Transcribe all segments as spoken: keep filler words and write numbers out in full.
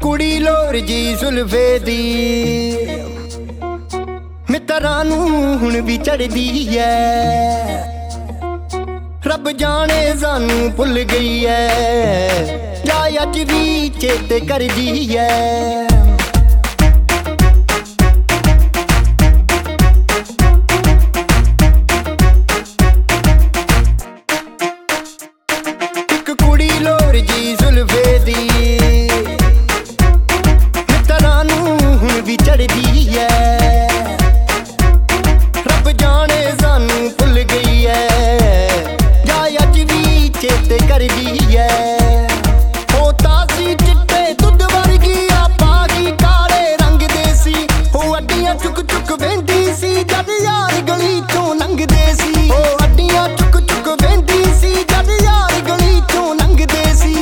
ਕੁੜੀ ਲੋਰ ਜੀ ਜ਼ੁਲਫੇ ਦੀ ਮਿੱਤਰਾਂ ਨੂੰ ਹੁਣ ਵੀ ਚੜਦੀ ਐ। ਰੱਬ ਜਾਣੇ ਸਾਨੂੰ ਭੁੱਲ ਗਈ ਐ ਜਾਂ ਅੱਜ ਵੀ ਚੇਤੇ ਕਰਦੀ ਐ। ਇੱਕ ਕੁੜੀ ਲੋਰ ਜੀ ਜ਼ੁਲਫੇ ਦੀ ਮਿੱਤਰਾਂ ਨੂੰ ਹੁਣ ਵੀ ਚੜਦੀ ਐ। ਰੱਬ ਜਾਣੇ ਸਾਨੂੰ ਭੁੱਲ ਗਈ ਐ ਜਾਂ ਅੱਜ ਵੀ ਚੇਤੇ ਕਰਦੀ ਐ। ਉਹ ਤਾਂ ਸੀ ਚਿੱਟੇ ਦੁੱਧ ਵਰਗੀ ਆਪਾਂ ਕੀ ਕਾਲੇ ਰੰਗ ਦੇ ਸੀ। ਉਹ ਅੱਡੀਆਂ ਚੁੱਕ ਚੁੱਕ ਵਹਿੰਦੀ ਸੀ ਜਦ ਯਾਰ ਗਲੀ ਚੋਂ ਲੰਘਦੇ ਸੀ। ਉਹ ਅੱਡੀਆਂ ਚੁੱਕ ਚੁੱਕ ਵਹਿੰਦੀ ਸੀ ਜਦ ਯਾਰ ਗਲੀ ਚੋਂ ਲੰਘਦੇ ਸੀ।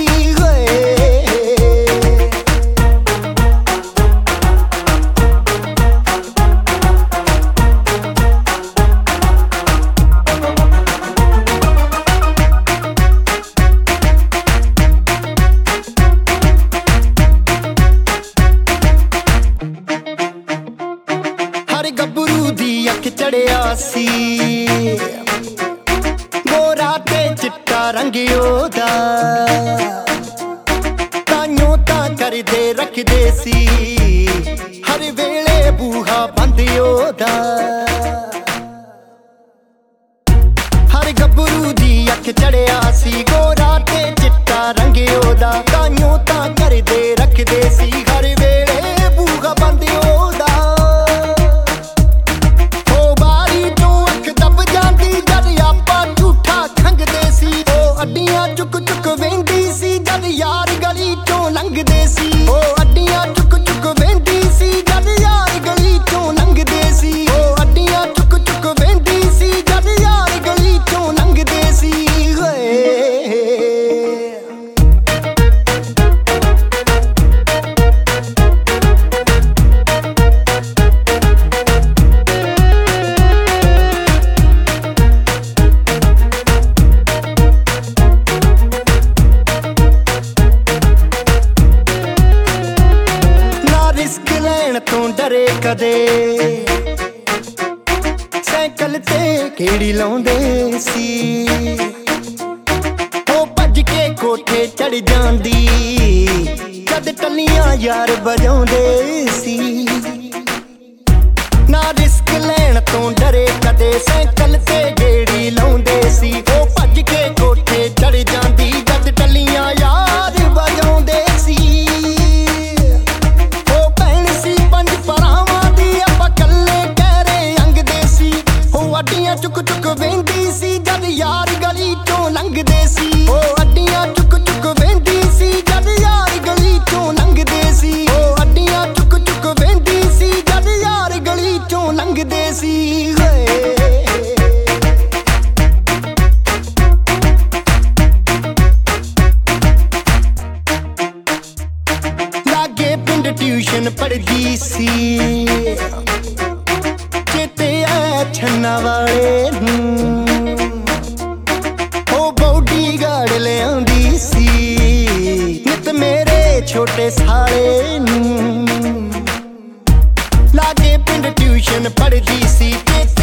ਗੱਭਰੂ ਦੀ ਅੱਖ ਚੜਿਆ ਸੀ ਗੋਰਾ ਤੇ ਚਿੱਟਾ ਰੰਗ ਉਹਦਾ। ਤਾਈਓ ਤਾਂ ਕਰਦੇ ਰੱਖਦੇ ਸੀ ਹਰ ਵੇਲੇ ਬੂਹਾ ਬੰਦ ਉਹਦਾ। ਹਰ ਗੱਭਰੂ ਦੀ ਅੱਖ ਚੜਿਆ ਸੀ ਗੋਰਾ ਤੇ ਚਿੱਟਾ ਰੰਗ ਉਹਦਾ। ਤਾਈਓ ਤਾਂ ਕਰਦੇ ਰੱਖਦੇ ਸੀ ਹਰ ਵੇਲੇ ਬੂਹਾ ਬੰਦ ਉਹਦਾ। ਅੱਡੀਆਂ ਚੁੱਕ ਚੁੱਕ ਵਹਿੰਦੀ ਸੀ ਜਦ ਯਾਰ ਗਲੀ ਚੋਂ ਲੰਘਦੇ ਸੀ। ਉਹ ਅੱਡੀਆਂ ਚੁੱਕ ਚੁੱਕ ਵਹਿੰਦੀ ਸੀ ਜਦ ਯਾਰ ਗਲੀ ਚੋਂ ਲੰਘਦੇ ਸੀ। ਉਹ ਅੱਡੀਆਂ ਚੁੱਕ ਚੁੱਕ ਵਹਿੰਦੀ ਸੀ ਜਦ ਯਾਰ ਗਲੀ ਚੋਂ ਲੰਘਦੇ ਸੀ। ਰਿਸਕ ਲੈਣ ਤੋਂ ਡਰੇ ਕਦੇ ਸਾਈਕਲ ਤੇ ਕਿਹੜੀ ਲਾਉਂਦੇ ਸੀ। ਉਹ ਭੱਜ ਕੇ ਕੋਠੇ ਚੜ ਜਾਂਦੀ ਜਦ ਟੱਲੀਆਂ ਯਾਰ ਵਜਾਉਂਦੇ ਸੀ। ਨਾ ਰਿਸਕ ਲੈਣ ਤੋਂ ਡਰੇ ਕਦੇ ਸਾਈਕਲ ਤੇ ਕਿਹੜੀ ਲਾਉਂਦੇ ਸੀ। ਉਹ ਭੱਜ ਕੇ ਕੋਠੇ ਚੜ ਜਾਂਦੀ ਜਦ ਟੱਲੀਆਂ ਯਾਰ ਵਜਾਉਂਦੇ ਸੀ। ਅੱਡੀਆਂ ਚੁੱਕ ਚੁੱਕ ਵਹਿੰਦੀ ਸੀ ਜਦ ਯਾਰ ਗਲੀ ਚੋਂ ਲੰਘਦੇ ਸੀ। ਉਹ ਅੱਡੀਆਂ ਚੁੱਕ ਚੁੱਕ ਵਹਿੰਦੀ ਸੀ ਜਦ ਯਾਰ ਗਲੀ ਚੋਂ ਲੰਘਦੇ ਸੀ। ਉਹ ਅੱਡੀਆਂ ਚੁੱਕ ਚੁੱਕ ਵਹਿੰਦੀ ਸੀ ਜਦ ਯਾਰ ਗਲੀ ਚੋਂ ਲੰਘਦੇ ਸੀ। ਲਾਗੇ ਪਿੰਡ ਟਿਊਸ਼ਨ ਪੜ੍ਹਦੀ ਸੀ ਚੇਤੇ ਆ ਛੰਨਾ ਵਾਲੇ ਨੂੰ। ਉਹ ਬਾਡੀਗਾਰਡ ਲਿਆਉਂਦੀ ਸੀ ਨਿਤ ਮੇਰੇ ਛੋਟੇ ਸਾਲੇ ਨੂੰ। ਲਾਗੇ ਪਿੰਡ ਟਿਊਸ਼ਨ ਪੜ੍ਹਦੀ ਸੀ